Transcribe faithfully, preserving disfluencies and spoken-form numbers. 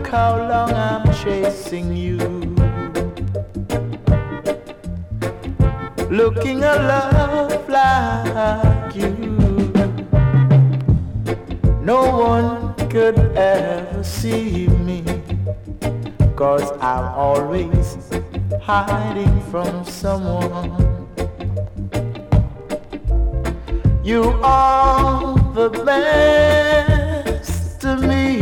how long I'm chasing you, looking a love like you. No one could ever see me, 'cause I'm always hiding from someone. You are the best to me,